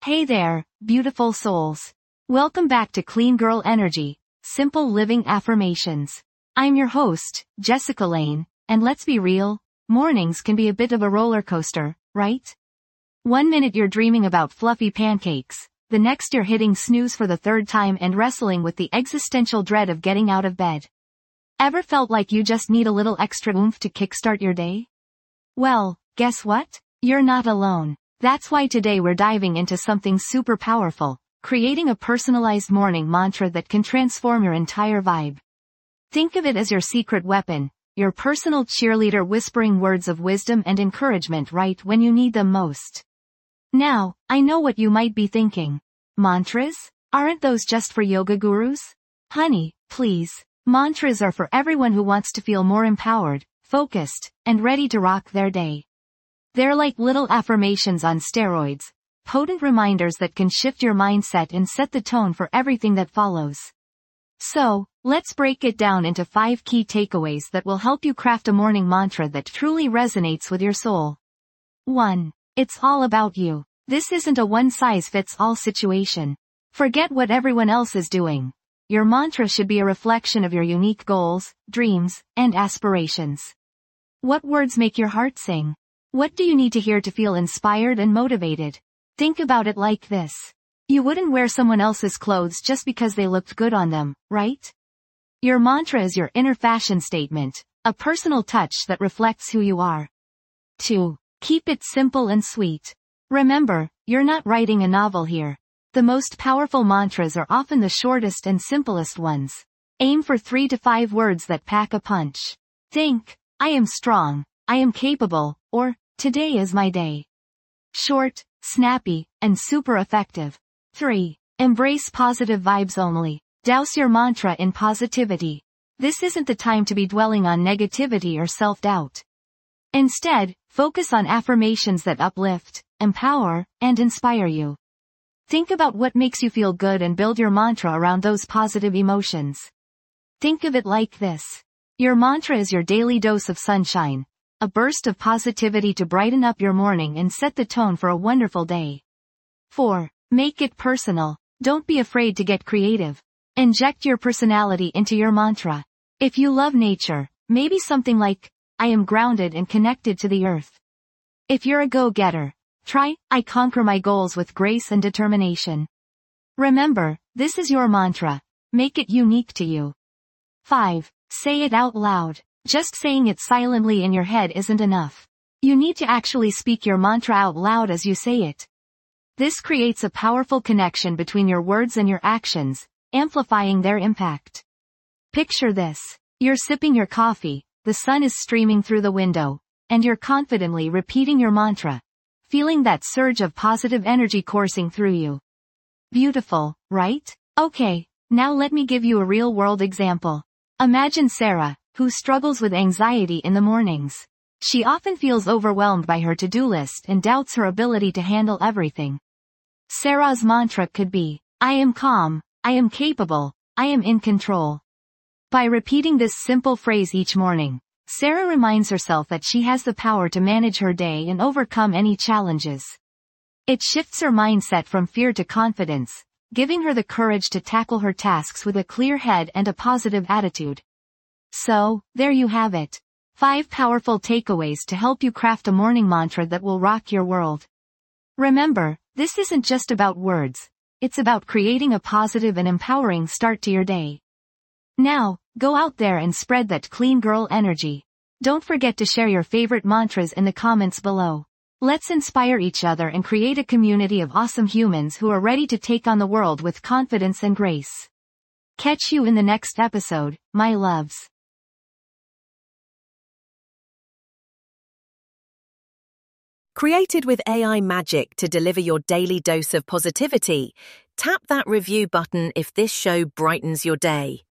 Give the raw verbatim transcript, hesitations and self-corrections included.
Hey there, beautiful souls. Welcome back to Clean Girl Energy, Simple Living Affirmations. I'm your host, Jessica Lane, and let's be real, mornings can be a bit of a roller coaster, right? One minute you're dreaming about fluffy pancakes, the next you're hitting snooze for the third time and wrestling with the existential dread of getting out of bed. Ever felt like you just need a little extra oomph to kickstart your day? Well, guess what? You're not alone. That's why today we're diving into something super powerful, creating a personalized morning mantra that can transform your entire vibe. Think of it as your secret weapon, your personal cheerleader whispering words of wisdom and encouragement right when you need them most. Now, I know what you might be thinking. Mantras? Aren't those just for yoga gurus? Honey, please. Mantras are for everyone who wants to feel more empowered, focused, and ready to rock their day. They're like little affirmations on steroids, potent reminders that can shift your mindset and set the tone for everything that follows. So, let's break it down into five key takeaways that will help you craft a morning mantra that truly resonates with your soul. one. It's all about you. This isn't a one-size-fits-all situation. Forget what everyone else is doing. Your mantra should be a reflection of your unique goals, dreams, and aspirations. What words make your heart sing? What do you need to hear to feel inspired and motivated? Think about it like this. You wouldn't wear someone else's clothes just because they looked good on them, right? Your mantra is your inner fashion statement, a personal touch that reflects who you are. two. Keep it simple and sweet. Remember, you're not writing a novel here. The most powerful mantras are often the shortest and simplest ones. Aim for three to five words that pack a punch. Think, I am strong, I am capable, or, today is my day. Short, snappy, and super effective. three. Embrace positive vibes only. Douse your mantra in positivity. This isn't the time to be dwelling on negativity or self-doubt. Instead, focus on affirmations that uplift, empower, and inspire you. Think about what makes you feel good and build your mantra around those positive emotions. Think of it like this. Your mantra is your daily dose of sunshine, a burst of positivity to brighten up your morning and set the tone for a wonderful day. four. Make it personal. Don't be afraid to get creative. Inject your personality into your mantra. If you love nature, maybe something like, I am grounded and connected to the earth. If you're a go-getter, try, I conquer my goals with grace and determination. Remember, this is your mantra. Make it unique to you. five. Say it out loud. Just saying it silently in your head isn't enough. You need to actually speak your mantra out loud as you say it. This creates a powerful connection between your words and your actions, amplifying their impact. Picture this. You're sipping your coffee, the sun is streaming through the window, and you're confidently repeating your mantra, feeling that surge of positive energy coursing through you. Beautiful, right? Okay, now let me give you a real-world example. Imagine Sarah, who struggles with anxiety in the mornings. She often feels overwhelmed by her to-do list and doubts her ability to handle everything. Sarah's mantra could be, I am calm, I am capable, I am in control. By repeating this simple phrase each morning, Sarah reminds herself that she has the power to manage her day and overcome any challenges. It shifts her mindset from fear to confidence, giving her the courage to tackle her tasks with a clear head and a positive attitude. So, there you have it. Five powerful takeaways to help you craft a morning mantra that will rock your world. Remember, this isn't just about words. It's about creating a positive and empowering start to your day. Now, go out there and spread that clean girl energy. Don't forget to share your favorite mantras in the comments below. Let's inspire each other and create a community of awesome humans who are ready to take on the world with confidence and grace. Catch you in the next episode, my loves. Created with A I magic to deliver your daily dose of positivity, tap that review button if this show brightens your day.